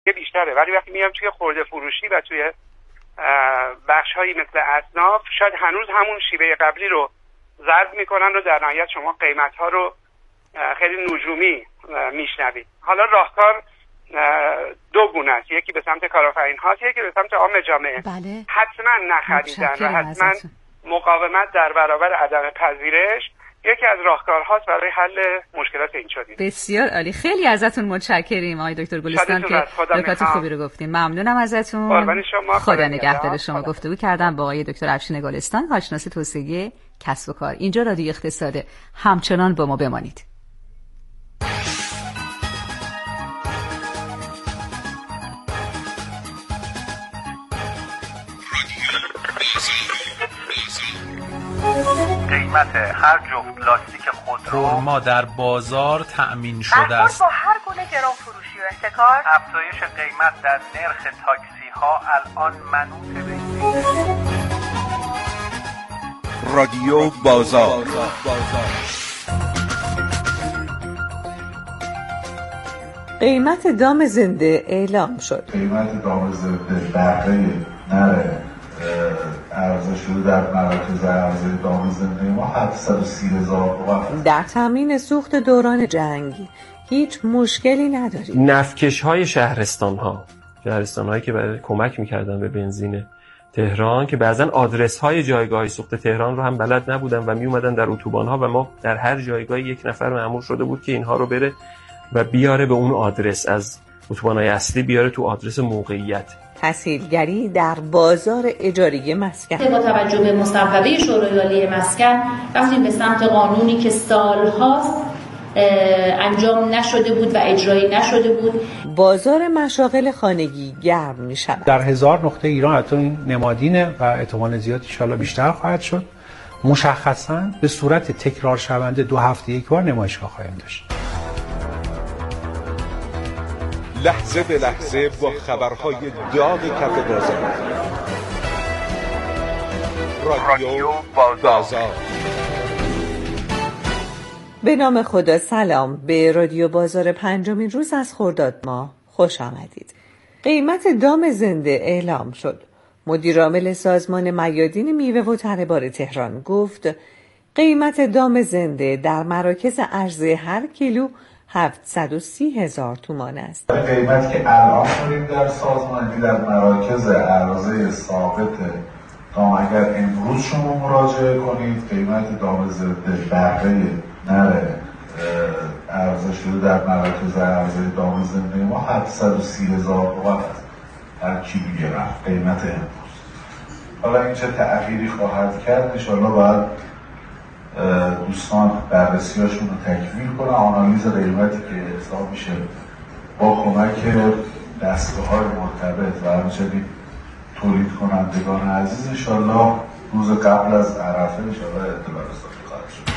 بیشتره، ولی وقتی میام توی خرده فروشی و توی بخش هایی مثل اصناف شاید هنوز همون شیوه قبلی رو ضرب میکنن و در نهایت شما قیمت ها رو خیلی نجومی میشنوید. حالا راهکار دو گونه است، یکی به سمت کارآفرین هاست، یکی به سمت عام جامعه. بله. حتما نخریدن و حتما مقاومت در برابر عدم پذیرش یکی از راهکارهاست برای حل مشکلات این چنین. بسیار عالی، خیلی ازتون متشکریم آقای دکتر گلستان که نکات خوبی رو گفتین. ممنونم ازتون. خدا نگهدار شما. گفتگو کردم با آقای دکتر افشین گلستان، کارشناس توسعه کسب و کار. اینجا رادیو اقتصاده، همچنان با ما بمانید. قیمت هر جفت لاستیک خودرو ما در بازار تأمین شده است. با هر گونه گران فروشی و احتکار، افزایش قیمت در نرخ تاکسی ها الان منوط به رادیو بازار. قیمت دام زنده اعلام شد. قیمت دام زنده بهره نره عرضه شده در مراکز عرضه دام زنده ما 730,000 تومان. در تامین سوخت دوران جنگ هیچ مشکلی نداریم. نفتکش های شهرستان هایی که برای کمک میکردن به بنزین تهران، که بعضن آدرس های جایگاه سوخت تهران رو هم بلد نبودن و می اومدن در اتوبان ها و ما در هر جایگاهی یک نفر مأمور شده بود که اینها رو بره و بیاره به اون آدرس، از اتوبان‌های اصلی بیاره تو آدرس موقعیت. تسهیلگری در بازار اجاری مسکن. با توجه به مصوبه شورای عالی مسکن رفتیم به سمت قانونی که سال‌هاست انجام نشده بود و اجرایی نشده بود. بازار مشاغل خانگی گرم می‌شود. در 1000 نقطه ایران حتی این نمادینه و احتمال زیاد ان شاءالله بیشتر خواهد شد. مشخصاً به صورت تکرار شونده 2 هفته یک بار نمایشگاه خواهیم داشت. لحظه به لحظه با خبرهای داغ کف بازار. رادیو بازار. به نام خدا. سلام. به رادیو بازار 5مین روز از خرداد ماه خوش آمدید. قیمت دام زنده اعلام شد. مدیر عامل سازمان میادین میوه و تره‌بار تهران گفت قیمت دام زنده در مراکز عرضه هر کیلو 730,000 تومان است. قیمت که الان داریم در سازمان در مراکز عرضه ثابت دام، اگر امروز شما مراجعه کنید قیمت دام زنده بهره نره عرضه شده در مراکز عرضه دام زنده ما 730,000 تومان است در کیلوگرم قیمت امروز. حالا این چه تأخیری خواهد کرد انشاءالله باید دوستان بررسیاشون رو تکمیل کنن. آنالیز قیمتی که حساب میشه با کمک دستگاه‌های مرتبط و همچنین تولید کنندگان عزیز انشاءالله روز قبل از عرفه انشاءالله اطلاع رسانی خواهد شد.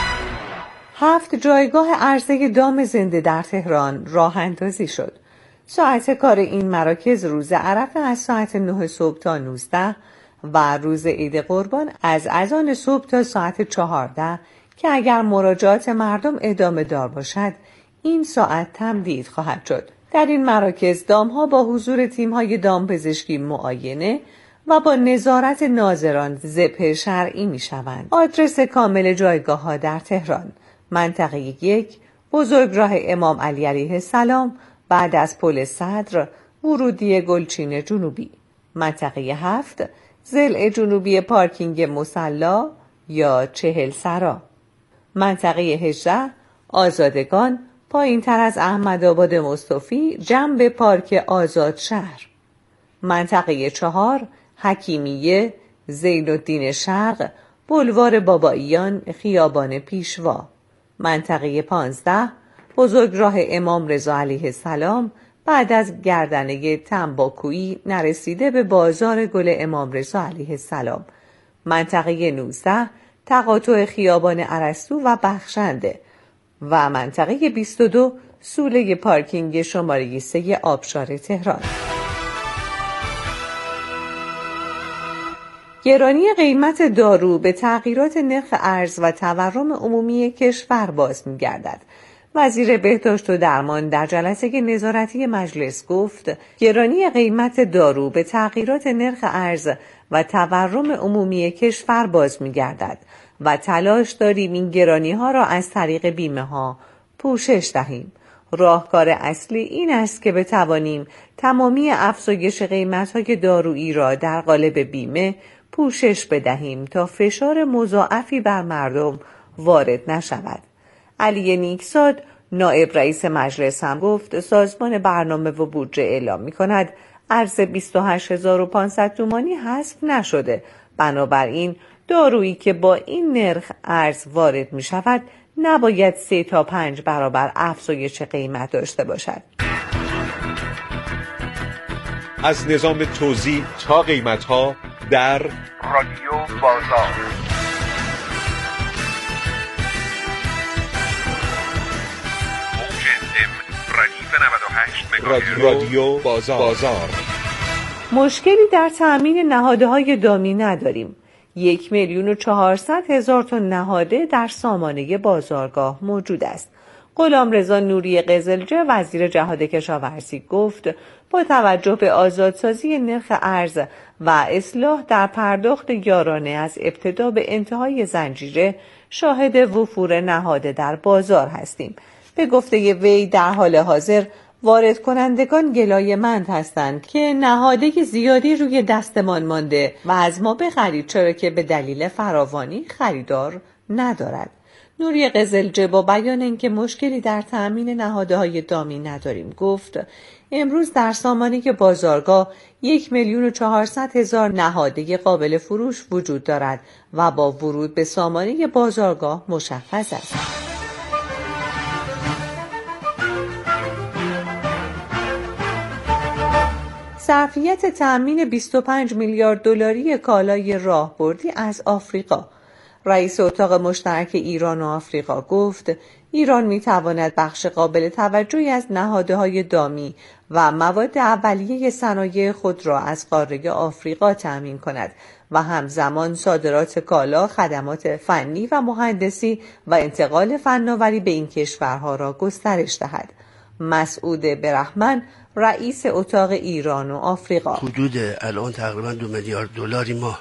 7 جایگاه عرضه دام زنده در تهران راه اندازی شد. ساعت کار این مراکز روز عرفه از ساعت 9 صبح تا 19 و روز عید قربان از اذان صبح تا ساعت 14 که اگر مراجعات مردم ادامه دار باشد این ساعت تمدید خواهد شد. در این مراکز دامها با حضور تیم‌های دامپزشکی معاینه و با نظارت ناظران ذبح شرعی می‌شوند. آدرس کامل جایگاه‌ها در تهران: منطقه 1 بزرگراه امام علی علیه السلام بعد از پل صدر ورودی گلچین جنوبی. منطقه 7 ضلع جنوبی پارکینگ مصلا یا 40 سرا. منطقه 18 آزادگان پایین تر از احمدآباد مصطفی جنب پارک آزاد شهر. منطقه 4 حکیمیه زین‌الدین شرق بلوار باباییان خیابان پیشوا. منطقه 15 بزرگراه امام رضا علیه السلام بعد از گردنه تنباکویی نرسیده به بازار گل امام رضا علیه السلام. منطقه 19 تقاطع خیابان ارسطو و بخشنده و منطقه 22 سوله پارکینگ شماره 3 آبشار تهران. گرانی قیمت دارو به تغییرات نرخ ارز و تورم عمومی کشور باز می‌گردد وزیر بهداشت و درمان در جلسه نظارتی مجلس گفت گرانی قیمت دارو به تغییرات نرخ ارز و تورم عمومی کشور باز می‌گردد و تلاش داریم این گرانی‌ها را از طریق بیمه‌ها پوشش دهیم. راهکار اصلی این است که بتوانیم تمامی افزایش قیمت‌های دارویی را در قالب بیمه پوشش بدهیم تا فشار مضاعفی بر مردم وارد نشود. علی نیکزاد نایب رئیس مجلس هم گفت سازمان برنامه و بودجه اعلام می‌کند ارز 28500 تومانی حذف نشده، بنابراین دارویی که با این نرخ ارز وارد می‌شود نباید 3 تا 5 برابر افزایش قیمت داشته باشد. از نظام توزیع تا قیمت‌ها در رادیو بازار. رادیو بازار. مشکلی در تأمین نهادهای دامی نداریم. 1,400,000 تا نهاده در سامانه بازارگاه موجود است. غلامرضا نوری قزلجه وزیر جهاد کشاورزی گفت با توجه به آزادسازی نرخ ارز و اصلاح در پرداخت یارانه از ابتدا به انتهای زنجیره شاهد وفور نهاده در بازار هستیم. به گفته وی در حال حاضر وارد کنندگان گلایه‌مند هستند که نهاده زیادی روی دستمان مانده و از ما بخرید، چرا که به دلیل فراوانی خریدار ندارد. نوری قزلجه با بیان اینکه مشکلی در تأمین نهادهای دامی نداریم گفت امروز در سامانه بازارگاه 1,400,000 نهاده قابل فروش وجود دارد و با ورود به سامانه بازارگاه مشخص است. ظرفیت تأمین 25 میلیارد دلاری کالای راهبردی از آفریقا. رئیس اتاق مشترک ایران و آفریقا گفت ایران می‌تواند بخش قابل توجهی از نهادهای دامی و مواد اولیه صنایع خود را از قاره آفریقا تأمین کند و همزمان صادرات کالا، خدمات فنی و مهندسی و انتقال فناوری به این کشورها را گسترش دهد. مسعود برهمن رئیس اتاق ایران و آفریقا: حدود الان تقریبا 2 میلیارد دلاری ما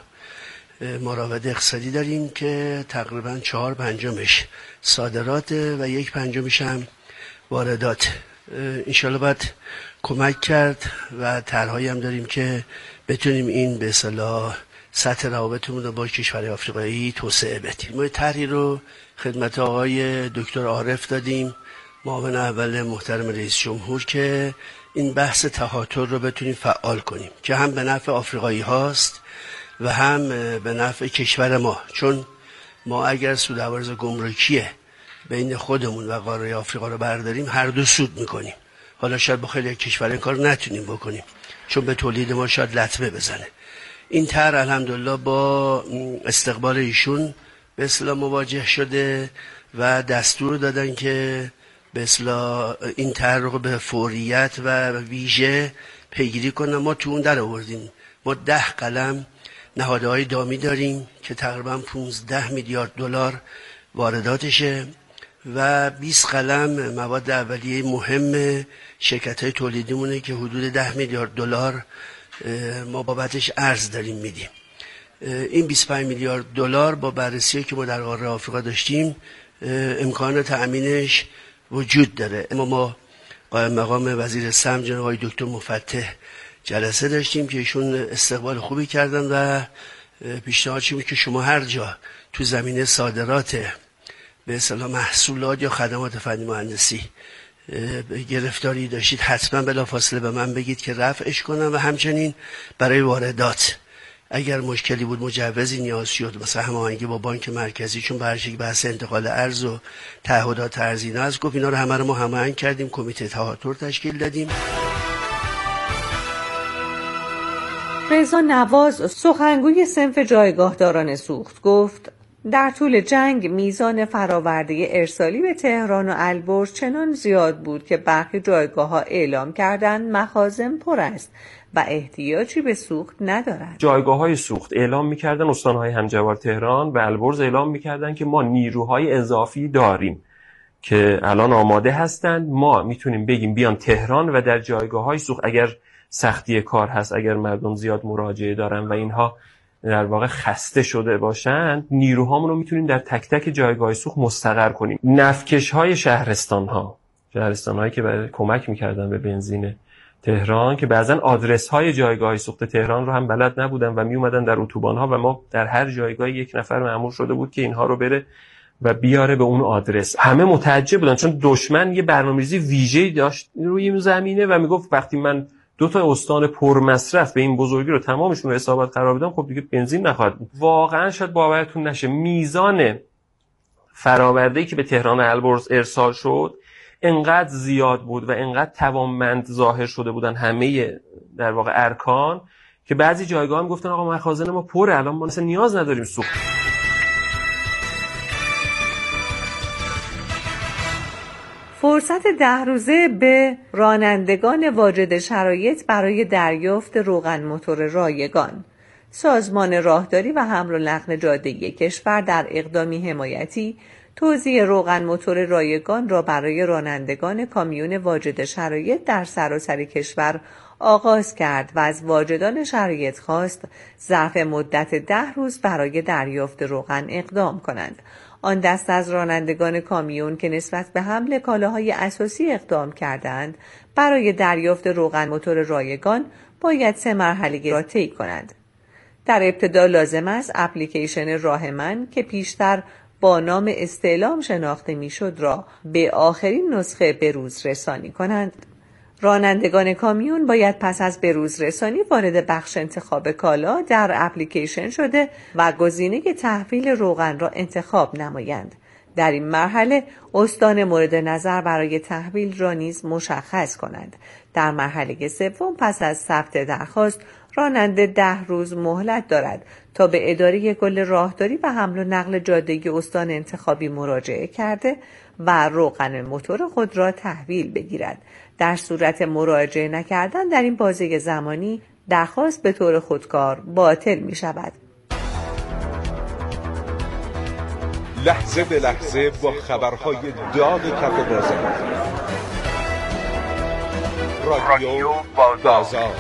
مراود اقتصادی داریم که تقریبا 4/5 صادرات و 1/5 هم واردات. انشالله باید کمک کرد و طرحهایی هم داریم که بتونیم این به اصطلاح سطح روابطمون رو با کشورهای آفریقایی توسعه بدیم. ما طرحی رو خدمت آقای دکتر عارف دادیم، معاون اول محترم رئیس جمهور، که این بحث تهاتر رو بتونیم فعال کنیم که هم به نفع آفریقایی هاست و هم به نفع کشور ما، چون ما اگر سودآورز گمرکی بین خودمون و قاره آفریقا رو برداریم هر دو سود میکنیم. حالا شاید با خیلی کشور این کار نتونیم بکنیم چون به تولید ما شاید لطمه بزنه. این طرح الحمدلله با استقبال ایشون به اصطلاح مواجه شده و دستور دادن که به اصطلاح این طرح رو به فوریت و ویژه پیگیری کنن. ما تو اون در آوردیم. ما 10 قلم نهادهای دامی داریم که تقریبا 15 میلیارد دلار وارداتشه و 20 قلم مواد اولیه مهم شرکت‌های تولیدیمونه که حدود 10 میلیارد دلار ما بابتش ارز داریم میدیم. این 25 میلیارد دلار با بررسی که ما در قاره آفریقا داشتیم امکان تأمینش وجود داره. اما ما قائم مقام وزیر سمت جناب آقای دکتر مفتح جلسه داشتیم که ایشون استقبال خوبی کردن و پیشنهاد شد که شما هر جا تو زمینه صادرات به اصطلاح محصولات یا خدمات فنی مهندسی گرفتاری داشتید حتما بلافاصله به من بگید که رفعش کنم و همچنین برای واردات اگر مشکلی بود مجوزی نیاز شد مثلا هماهنگی با بانک مرکزی، چون برشک بحث انتقال ارز و تعهدات ارزی اینا از گفت اینا رو همه رو ما هماهنگ کردیم، کمیته تهاتر تشکیل دادیم. رضا نواز سخنگوی صنف جایگاهداران سوخت گفت در طول جنگ میزان فراورده ارسالی به تهران و البرز چنان زیاد بود که برخی جایگاه‌ها اعلام کردند مخازن پر است و احتیاجی به سوخت ندارند. جایگاه‌های سوخت اعلام می‌کردن، استان‌های همجوار تهران و البرز اعلام می‌کردن که ما نیروهای اضافی داریم که الان آماده هستند. ما میتونیم بگیم بیان تهران و در جایگاه‌های سوخت اگر سختی کار هست، اگر مردم زیاد مراجعه دارن و اینها در واقع خسته شده باشند، نیروهامون رو میتونیم در تک تک جایگاه سوخت مستقر کنیم. نفکش‌های شهرستان‌هایی که برای کمک میکردن به بنزین تهران، که بعضن آدرس‌های جایگاه سوخت تهران رو هم بلد نبودن و میومدن در اتوبان‌ها و ما در هر جایگاه یک نفر مأمور شده بود که اینها رو بره و بیاره به اون آدرس. همه متعجب بودن چون دشمن یه برنامه‌ریزی ویژه‌ای داشت روی این زمینه و میگفت وقتی من 2 استان پرمصرف به این بزرگی رو تمامشون رو حسابات قرار بدم، خب دیگه بنزین نخواهد بود. واقعا شاید باورتون نشه میزان فرآورده‌ای که به تهران البرز ارسال شد انقدر زیاد بود و انقدر توانمند ظاهر شده بودن همه در واقع ارکان که بعضی جایگاه هم گفتن آقا مخازن ما پره، الان ما اصلا نیاز نداریم سوخت. فرصت 10 روزه به رانندگان واجد شرایط برای دریافت روغن موتور رایگان. سازمان راهداری و حمل و نقل جاده‌ای کشور در اقدامی حمایتی توزیع روغن موتور رایگان را برای رانندگان کامیون واجد شرایط در سراسر کشور آغاز کرد و از واجدان شرایط خواست ظرف مدت 10 روز برای دریافت روغن اقدام کنند. آن دست از رانندگان کامیون که نسبت به حمل کالاهای اساسی اقدام کردند برای دریافت روغن موتور رایگان باید 3 مرحله را طی کنند. در ابتدا لازم است اپلیکیشن راه من که پیشتر با نام استعلام شناخته میشد را به آخرین نسخه بروز رسانی کنند. رانندگان کامیون باید پس از بروز رسانی وارد بخش انتخاب کالا در اپلیکیشن شده و گزینه تحویل روغن را انتخاب نمایند. در این مرحله استان مورد نظر برای تحویل را نیز مشخص کنند. در مرحله سوم پس از ثبت درخواست راننده 10 روز مهلت دارد تا به اداره کل راهداری و حمل و نقل جاده‌ای استان انتخابی مراجعه کرده و روغن موتور خود را تحویل بگیرد. در صورت مراجعه نکردن در این بازه زمانی درخواست به طور خودکار باطل می شود. لحظه به لحظه با خبرهای داغ کف بازار. رادیو بازار.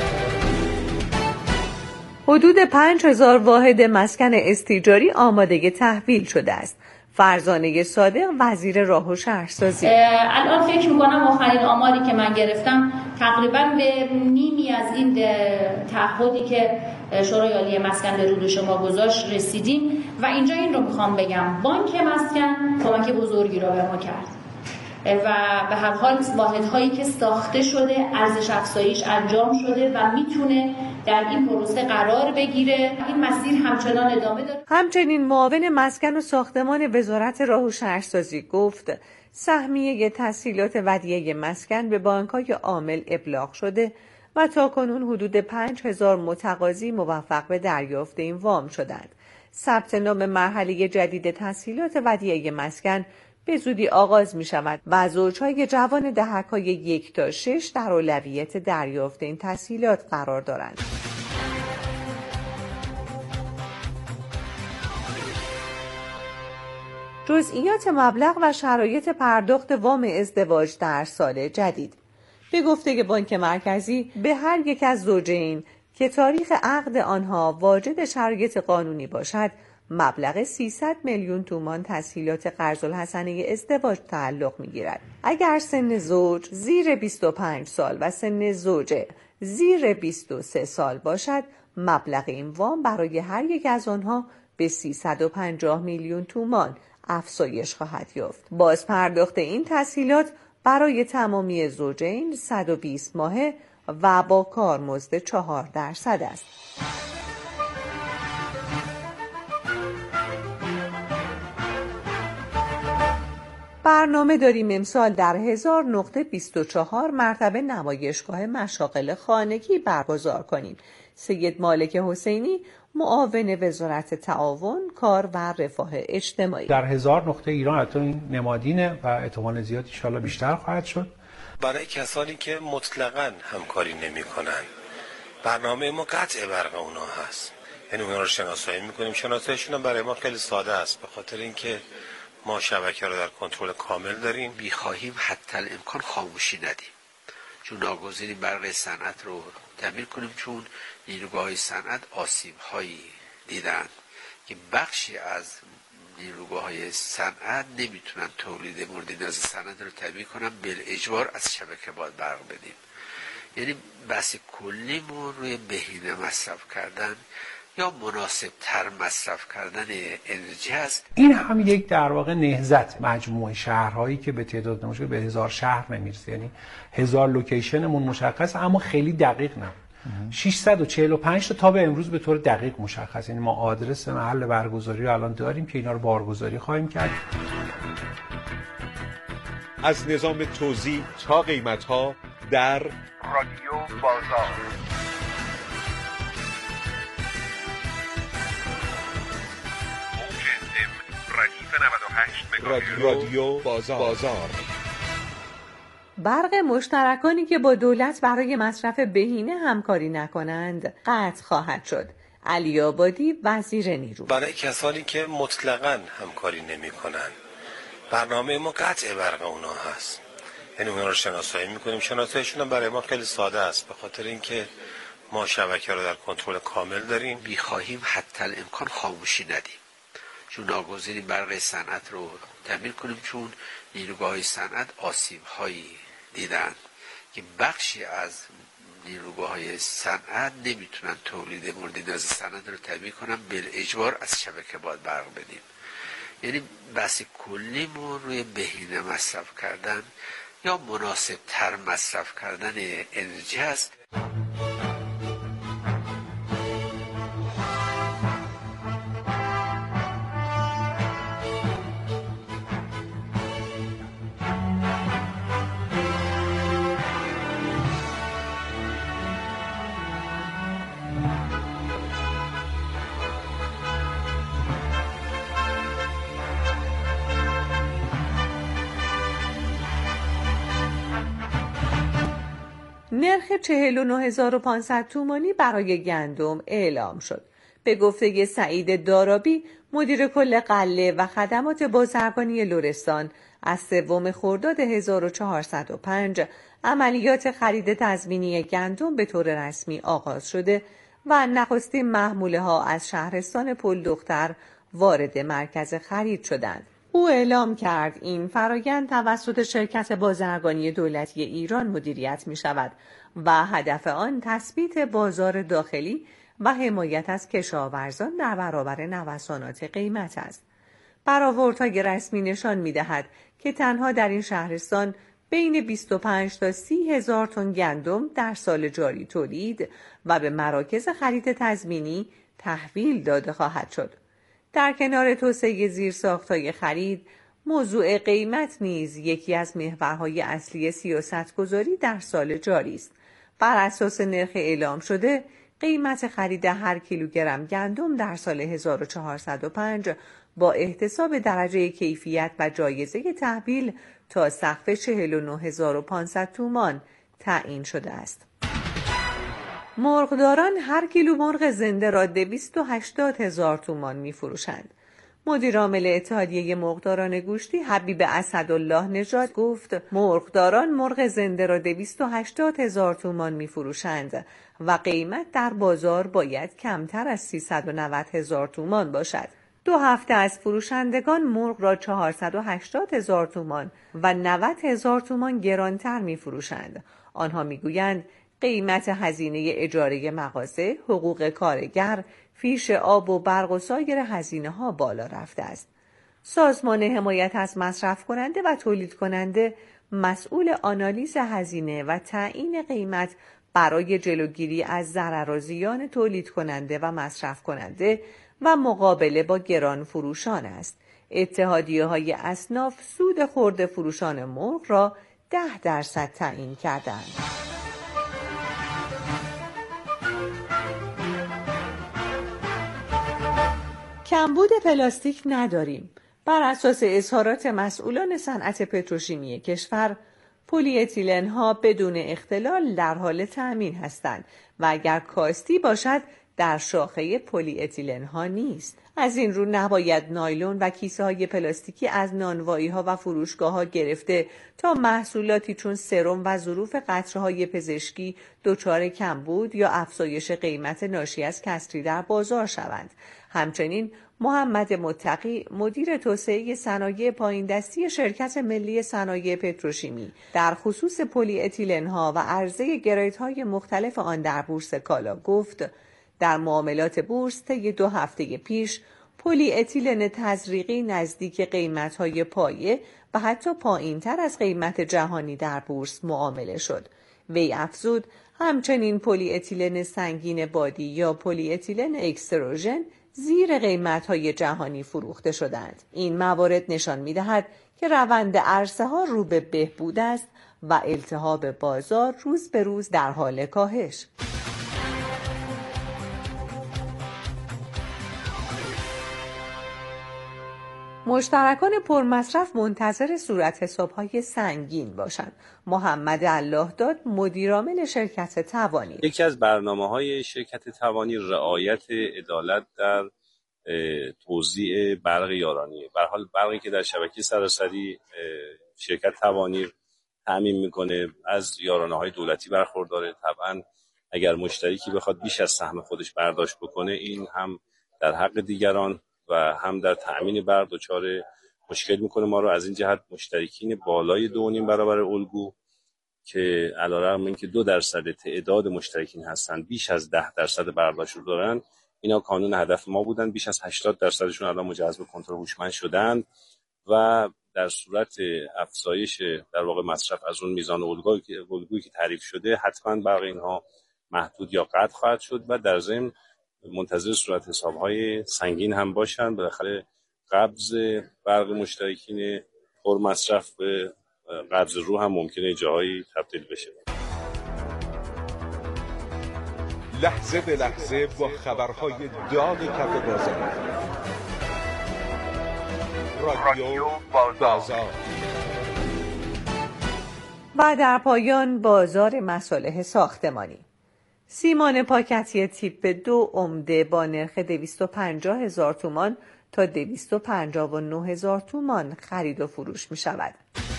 حدود 5000 واحد مسکن استیجاری آماده تحویل شده است. فرزانه صادق وزیر راه و شهرسازی: الان فکر میکنم آخرین آماری که من گرفتم تقریبا به نیمی از این تعهدی که شورای عالی مسکن به روی شما گذاشت رسیدیم و اینجا این رو میخوام بگم بانک مسکن کمک بزرگی را به ما کرد و به هر حال واحدهایی که ساخته شده ارزش افزایش انجام شده و میتونه در این پروسه قرار بگیره. این مسیر همچنان ادامه داره. همچنین معاون مسکن و ساختمان وزارت راه و شهرسازی گفت سهمیه تسهیلات ودیعه مسکن به بانک‌های عامل ابلاغ شده و تاکنون حدود 5000 متقاضی موفق به دریافت این وام شدند. ثبت نام مرحله جدید تسهیلات ودیعه مسکن به زودی آغاز می شود و زوجهای جوان دهک‌های 1 تا 6 در اولویت دریافت این تسهیلات قرار دارند. جزئیات مبلغ و شرایط پرداخت وام ازدواج در سال جدید. به گفته بانک مرکزی به هر یک از زوجین که تاریخ عقد آنها واجد شرایط قانونی باشد مبلغ 300 میلیون تومان تسهیلات قرض‌الحسنه ازدواج تعلق می‌گیرد. اگر سن زوج زیر 25 سال و سن زوجه زیر 23 سال باشد مبلغ این وام برای هر یک از آنها به 350 میلیون تومان افزایش خواهد یافت. باز پرداخت این تسهیلات برای تمامی زوجین 120 ماهه و با کارمزد 4% است. برنامه داریم امسال در 1000 نقطه 24 مرتبه نمایشگاه مشاغل خانگی برگزار کنیم. سید مالک حسینی معاون وزارت تعاون، کار و رفاه اجتماعی: در 1000 نقطه ایران حتی این نمادینه و احتمال زیاد ان شاءالله بیشتر خواهد شد. برای کسانی که مطلقاً همکاری نمی‌کنند برنامه ما قطع برق اونها هست، یعنی اونها رو شناسایی می‌کنیم. شناساییشون هم برای ما خیلی ساده است، به خاطر اینکه ما شبکه رو در کنترل کامل داریم. می‌خواهیم حتی الامکان خاموشی ندیم، چون ناگزیریم برق صنعت رو تعمیر کنیم، چون نیروگاه‌های صنعت آسیب‌هایی دیدن که بخشی از نیروگاه‌های صنعت نمیتونن تولید مورد نیاز صنعت رو تامین کنن، بالاجبار از شبکه باید برق بدیم. یعنی بحث کلیمون روی بهینه مصرف کردن یا مناسب تر مصرف کردن انرژی است. این هم یک در واقع نهضت مجموعه شهرهایی که به تعداد نمایشگاه به 1000 شهر نمیرسه، یعنی 1000 لوکیشنمون مشخص اما خیلی دقیق نه. 645 تا به امروز به طور دقیق مشخص، یعنی ما آدرس محل برگزاری رو الان داریم که اینا رو بارگذاری خواهیم کرد. از نظام توزیع تا قیمت‌ها در رادیو بازار. رادیو بازار. برق مشترکانی که با دولت برای مصرف بهینه همکاری نکنند قطع خواهد شد. علی آبادی، وزیر نیرو. برای کسانی که مطلقاً همکاری نمی‌کنند برنامه ما قطع برق اونا هست، یعنی اونا رو شناسایی می‌کنیم. شناساییشون هم برای ما خیلی ساده است، به خاطر اینکه ما شبکه رو در کنترل کامل داریم. می‌خواهیم حتی الامکان خاموشی ندیم، چون ناگزیریم برق صنعت رو تعمیر کنیم، چون نیروگاه‌های صنعت آسیب‌هایی دیدن که بخشی از نیروگاه‌های صنعت نمیتونن تولید مورد نیاز صنعت رو تامین کنن، بالاجبار از شبکه باید برق بدیم. یعنی بحث کلیمون روی بهینه مصرف کردن یا مناسب تر مصرف کردن انرژی است. نرخ 49500 تومانی برای گندم اعلام شد. به گفته سعید دارابی، مدیر کل غله و خدمات بازرگانی لرستان، از 3 خرداد 1405 عملیات خرید تضمینی گندم به طور رسمی آغاز شده و نخستین محموله ها از شهرستان پل دختر وارد مرکز خرید شدند. او اعلام کرد این فرآیند توسط شرکت بازرگانی دولتی ایران مدیریت می شود و هدف آن تثبیت بازار داخلی و حمایت از کشاورزان در برابر نوسانات قیمت است. برآوردهای رسمی نشان می دهد که تنها در این شهرستان بین 25 تا 30 هزار تن گندم در سال جاری تولید و به مراکز خرید تضمینی تحویل داده خواهد شد. در کنار توسعه زیرساخت‌های خرید، موضوع قیمت نیز یکی از محورهای اصلی سیاستگذاری در سال جاری است. بر اساس نرخ اعلام شده، قیمت خرید هر کیلوگرم گندم در سال 1405 با احتساب درجه کیفیت و جایزه تحویل تا سقف 49500 تومان تعیین شده است. مرغداران هر کیلو مرغ زنده را 280,000 تومان می فروشند. مدیر عامل اتحادیه مرغداران گوشتی حبیب اسدالله نژاد گفت مرغداران مرغ زنده را 280,000 تومان می فروشند و قیمت در بازار باید کمتر از 390,000 تومان باشد. 2 هفته از فروشندگان مرغ را 480,000 تومان و 90,000 تومان گرانتر می فروشند. آنها می گویند قیمت هزینه اجاره مغازه، حقوق کارگر، فیش آب و برق و سایر هزینه‌ها بالا رفته است. سازمان حمایت از مصرف کننده و تولید کننده مسئول آنالیز هزینه و تعیین قیمت برای جلوگیری از ضرر و زیان تولید کننده و مصرف کننده و مقابله با گران فروشان است. اتحادیه‌های اصناف سود خرده فروشان مرغ را 10% تعیین کردند. کمبود پلاستیک نداریم. بر اساس اظهارات مسئولان صنعت پتروشیمی کشور، پلی اتیلن ها بدون اختلال در حال تأمین هستند و اگر کاستی باشد در شاخه پلی اتیلن ها نیست. از این رو نباید نایلون و کیسه های پلاستیکی از نانوایی ها و فروشگاه ها گرفته تا محصولاتی چون سرم و ظروف قطره های پزشکی دچار کمبود یا افزایش قیمت ناشی از کسری در بازار شوند. همچنین محمد متقی مدیر توسعه صنایع پایین دستی شرکت ملی صنایع پتروشیمی در خصوص پلی اتیلن ها و عرضه گرید های مختلف آن در بورس کالا گفت در معاملات بورس طی 2 هفته پیش پلی اتیلن تزریقی نزدیک قیمت‌های پایه و حتی پایین‌تر از قیمت جهانی در بورس معامله شد. وی افزود همچنین پلی اتیلن سنگین بادی یا پلی اتیلن اکستروژن زیر قیمت‌های جهانی فروخته شدند. این موارد نشان می‌دهد که روند عرصه‌ها رو به بهبود است و التهاب بازار روز به روز در حال کاهش. مشترکان پرمصرف منتظر صورت حساب‌های سنگین باشند. محمد الله داد مدیرعامل شرکت توانی: یکی از برنامه‌های شرکت توانی رعایت عدالت در توزیع برق یارانیه. به هر حال برقی که در شبکه سراسری شرکت توانی تامین میکنه از یارانه‌های دولتی برخورداره. طبعا اگر مشترکی بخواد بیش از سهم خودش برداشت بکنه، این هم در حق دیگران و هم در تأمین برق دچار مشکل میکنه. ما رو از این جهت مشترکین بالای 2.5 برابر الگو که علیرغم اینکه 2% تعداد مشترکین هستن بیش از 10% برداشت رو دارن، اینا کانون هدف ما بودن. بیش از 80%شون الان مجهز به کنترل هوشمند شدن و در صورت افزایش در واقع مصرف از اون میزان الگویی که تعریف شده، حتما برق اینها محدود یا قطع خواهد شد و در ضمن منتظر صورت حساب‌های سنگین هم باشن. بالاخره قبض برق مشترکین پرمصرف به قبض رو هم ممکنه جاهایی تبدیل بشه. لحظه به لحظه با خبرهای داغ کف بازار. رادیو بازار. و در پایان بازار مصالح ساختمانی. سیمان پاکتی تیپ 2 عمده با نرخ 250,000 تومان تا 259,000 تومان خرید و فروش می شود.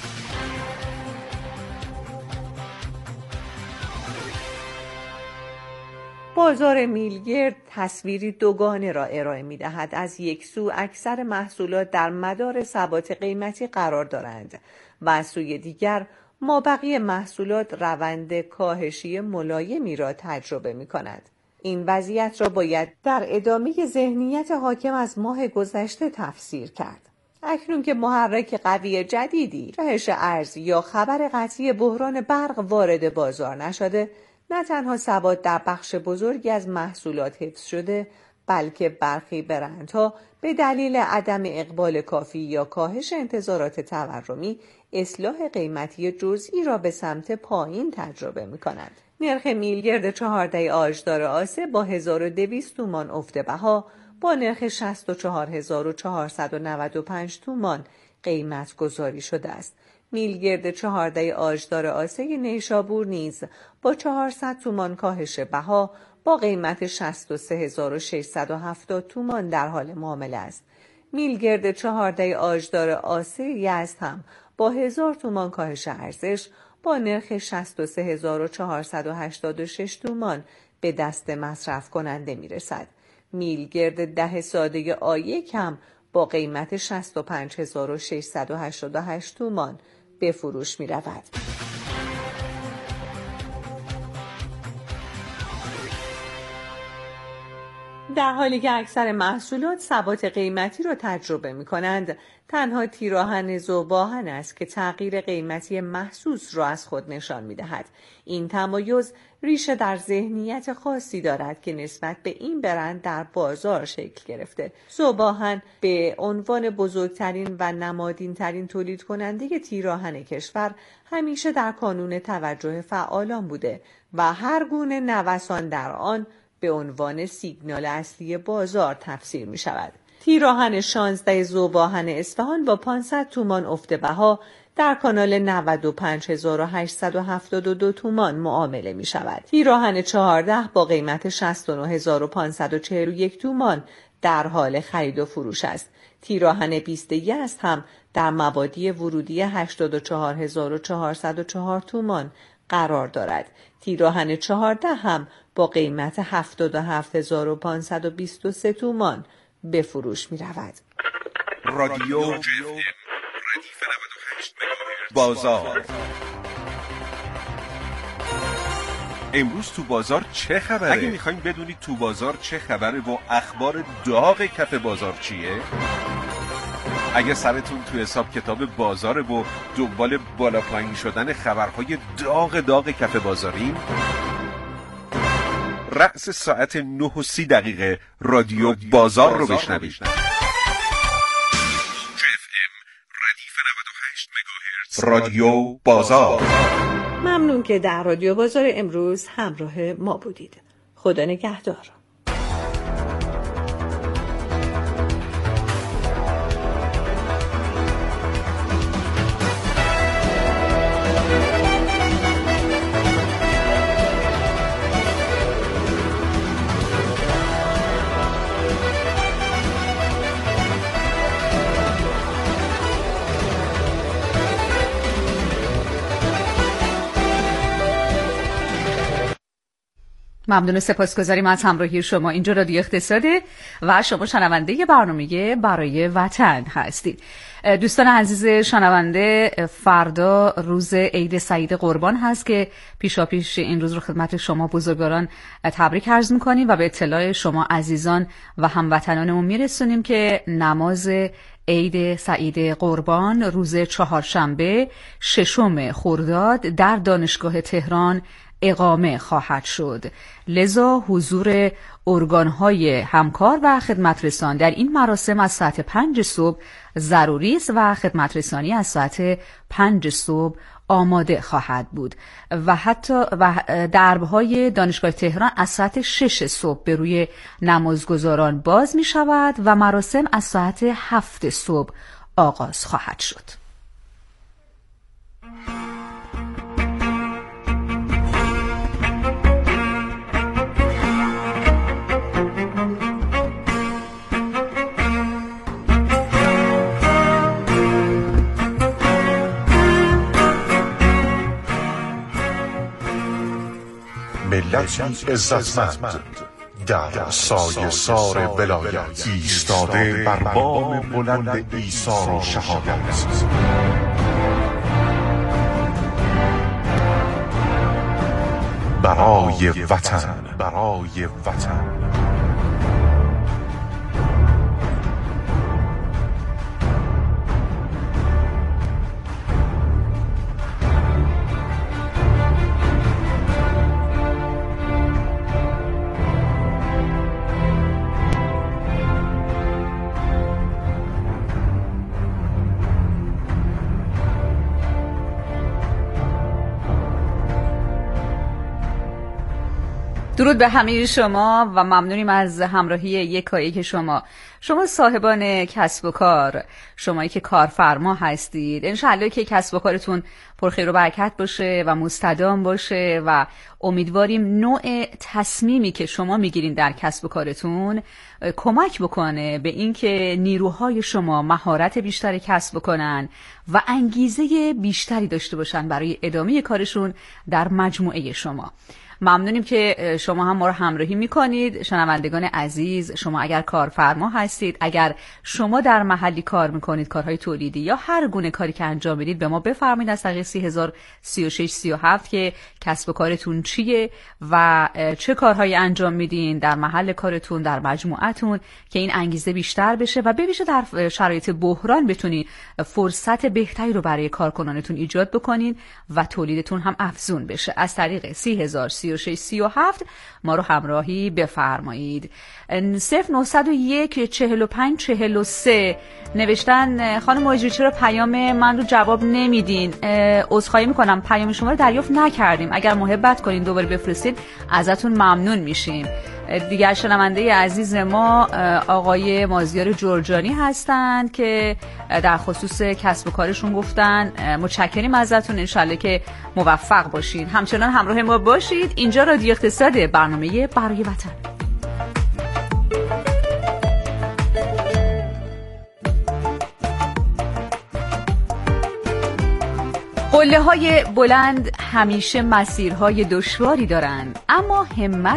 بازار میلگرد تصویری دوگانه را ارائه می دهد. از یک سو اکثر محصولات در مدار ثبات قیمتی قرار دارند و از سوی دیگر مابقی محصولات روند کاهشی ملایمی را تجربه می کند. این وضعیت را باید در ادامه ذهنیت حاکم از ماه گذشته تفسیر کرد. اکنون که محرک قوی جدیدی، کاهش ارز یا خبر قطعی بحران برق وارد بازار نشده، نه تنها ثبات در بخش بزرگی از محصولات حفظ شده، بلکه برخی برندها به دلیل عدم اقبال کافی یا کاهش انتظارات تورمی اصلاح قیمتی جزئی را به سمت پایین تجربه می‌کنند. نرخ میلگرد 14 آجدار آسه با 1200 تومان افت بها با نرخ 64495 تومان قیمت گذاری شده است. میلگرد 14 آجدار آسه نیشابور نیز با 400 تومان کاهش بها با قیمت 63670 تومان در حال معامله است. میلگرد 14 آجدار آسه یزد هم با 1000 تومان کاهش ارزش با نرخ 63486 تومان به دست مصرف کننده می رسد. میلگرد 10 ساده آیک هم با قیمت 65688 تومان به فروش می رود. در حالی که اکثر محصولات ثبات قیمتی را تجربه می کنند، تنها تیراهن ذوب‌آهن است که تغییر قیمتی محسوس را از خود نشان می دهد. این تمایز ریشه در ذهنیت خاصی دارد که نسبت به این برند در بازار شکل گرفته. ذوب‌آهن به عنوان بزرگترین و نمادین‌ترین تولید کننده تیراهن کشور همیشه در کانون توجه فعالان بوده و هر گونه نوسان در آن به عنوان سیگنال اصلی بازار تفسیر می شود. تیراهن 16 ذوب‌آهن اصفهان با 500 تومان افت بها در کانال 95872 تومان معامله می شود. پیراهن 14 با قیمت 69541 تومان در حال خرید و فروش است. پیراهن 20 است هم در مبادی ورودی 84404 تومان قرار دارد. پیراهن 14 هم با قیمت 77523 تومان به فروش می رود. رادیو بازار. امروز تو بازار چه خبره؟ اگه میخواین بدونید تو بازار چه خبره و اخبار داغ کف بازار چیه؟ اگه سرتون تو حساب کتاب بازاره و دنبال بالا پایین شدن خبرهای داغ کف بازارین، رأس ساعت 9:30 رادیو بازار رو بشنوید. رادیو بازار. ممنون که در رادیو بازار امروز همراه ما بودید. خدا نگهدار. ممنون و سپاسگزاریم از همراهی شما. اینجا رادیو اقتصاده و شما شنونده برنامه برای وطن هستید. دوستان عزیز شنونده، فردا روز عید سعید قربان هست که پیشاپیش این روز رو خدمت شما بزرگواران تبریک عرض می‌کنیم و به اطلاع شما عزیزان و هموطنانمون میرسونیم که نماز عید سعید قربان روز چهارشنبه 6 خرداد در دانشگاه تهران اقامه خواهد شد. لذا حضور ارگان‌های همکار و خدمترسان در این مراسم از ساعت 5 صبح ضروری است و خدمترسانی از ساعت 5 صبح آماده خواهد بود و حتی درب‌های دانشگاه تهران از ساعت 6 صبح به روی نمازگزاران باز می شود و مراسم از ساعت 7 صبح آغاز خواهد شد. ملتی عزتمند در سایه سار ولایت ایستاده بر بام بلند ایثار و شهادت، برای وطن، برای وطن. درود به همه شما و ممنونیم از همراهی یکایک شما صاحبان کسب و کار، شمایی که کارفرما هستید. انشالله که کسب و کارتون پرخیر و برکت باشه و مستدام باشه و امیدواریم نوع تصمیمی که شما میگیرین در کسب و کارتون کمک بکنه به اینکه نیروهای شما مهارت بیشتری کسب بکنن و انگیزه بیشتری داشته باشن برای ادامه کارشون در مجموعه شما. ممنونیم که شما هم ما رو همراهی میکنید. شنوندگان عزیز، شما اگر کارفرما هستید، اگر شما در محلی کار میکنید، کارهای تولیدی یا هر گونه کاری که انجام میدید، به ما بفرمایید از طریق 303637 که کسب و کارتون چیه و چه کارهایی انجام میدین در محل کارتون، در مجموعتون، که این انگیزه بیشتر بشه و به ویژه در شرایط بحران بتونید فرصت بهتری رو برای کارکنانتون ایجاد بکنین و تولیدتون هم افزون بشه. از طریق 303637 ما رو همراهی بفرمایید. 0901 45 43 نوشتن خانم مجری چرا پیام من رو جواب نمیدین؟ عذرخواهی میکنم، پیام شما رو دریافت نکردیم. اگر محبت کنین دوباره بفرستید ازتون ممنون میشیم. دیگر شنونده عزیز ما آقای مازیار جرجانی هستند که در خصوص کسب و کارشون گفتن. متشکریم ازتون، انشالله که موفق باشید. همچنان همراه ما باشید. اینجا رادیو اقتصاد، برنامه برای وطن. قله‌های بلند همیشه مسیرهای دشواری دارند، اما همت